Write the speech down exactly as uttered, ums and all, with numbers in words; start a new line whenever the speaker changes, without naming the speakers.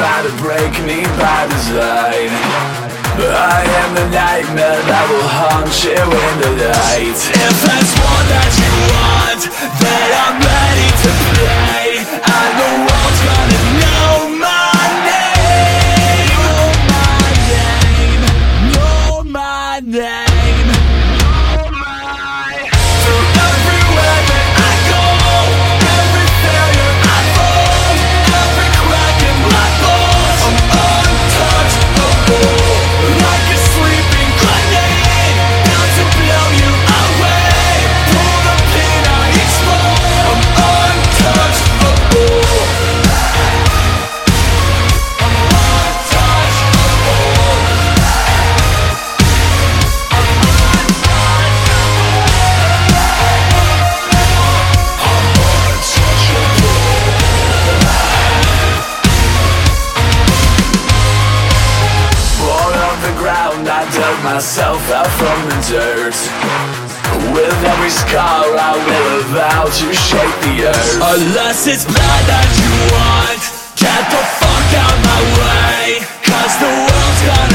try to break me by design. I am the nightmare that will haunt you in the night. If there's one that you want, then I'm ready to play. And the world's gonna know my name. Know my name. Know my name. Know my Through everywhere that I go, every failure I fall, every crack in my bones, I'm untouchable. Like a sleeping grenade, bound to blow you away. Pull the pin, I explode. I'm untouchable. I'm untouchable. Born on the ground, I dug myself out from the dirt. With every scar I will vow to shake the earth. Unless it's blood that you want, get the fuck out my way, 'cause the world's gonna